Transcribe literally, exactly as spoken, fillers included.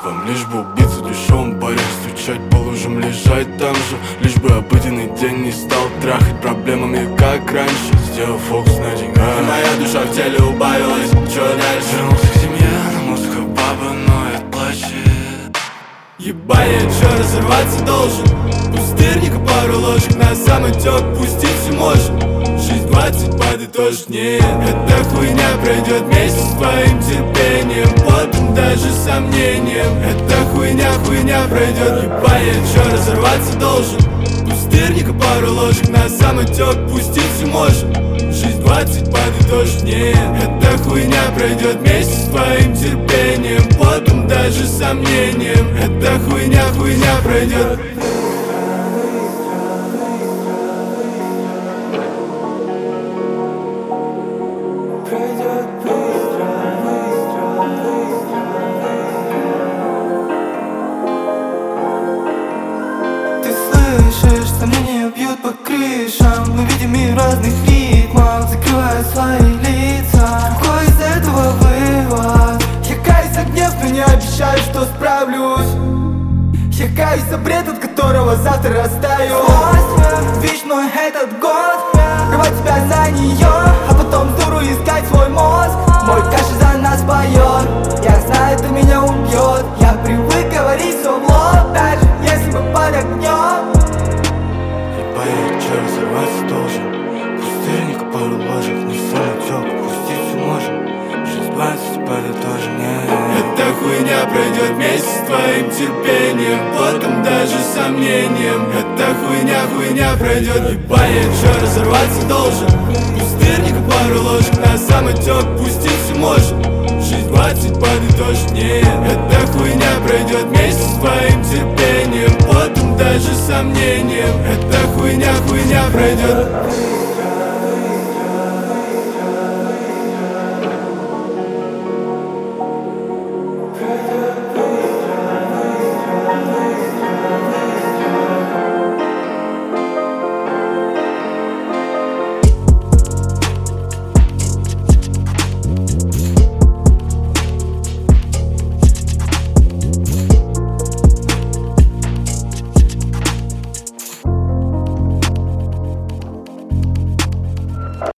Вам лишь бы убиться дешевым баре, стучать по лужам, лежать там же. Лишь бы обыденный день не стал трахать проблемами, как раньше, сделав фокус на деньгах. И моя душа в теле убавилась, чё дальше? Вернулся к семье, на музыка баба ноет, плачет. Ебать, я чё, разорваться должен? Пустырника пару ложек на самотёк пустить все можно. Жизнь двадцать подытожить нет. Эта хуйня пройдет вместе с твоим терпением, потом даже сомнением. Эта хуйня, хуйня пройдет. Ебать, я чё, разорваться должен? Пустырника пару ложек на самотёк пустить все можно. Жизнь двадцать подытожить нет. Эта хуйня пройдет вместе с твоим терпением, потом даже сомнением. Эта хуйня, хуйня пройдет. Пройдет быстро, быстро, быстро. Ты слышишь, сомнения бьют по крышам. Мы видим мир в разных ритмах, закрывая свои лица. Какой из этого вывод? Я каюсь за гнев, но не обещаю, что справлюсь. Я каюсь за бред, от которого завтра растаю. Вишной этот год, рвать тебя за нее, а потом с дуру искать свой мозг. Мой каша за нас поет, я знаю, это меня убьет. Я привык говорить все в лоб, даже если мы под огнем. Ебать, я чё, разорваться должен? Пустырник, пару ложек, не самотёк пустить все можно. Жизнь двадцать подытожить нет. Эта хуйня пройдет вместе с твоим терпением, потом даже сомнением. Эта хуйня, хуйня пройдет. Ебать, я чё, разорваться должен? Пустырника пару ложек на самотёк пустить все можно. Жизнь двадцать подытожить нет. Эта хуйня пройдет вместе с твоим терпением, потом даже сомнением. Эта хуйня, хуйня пройдет.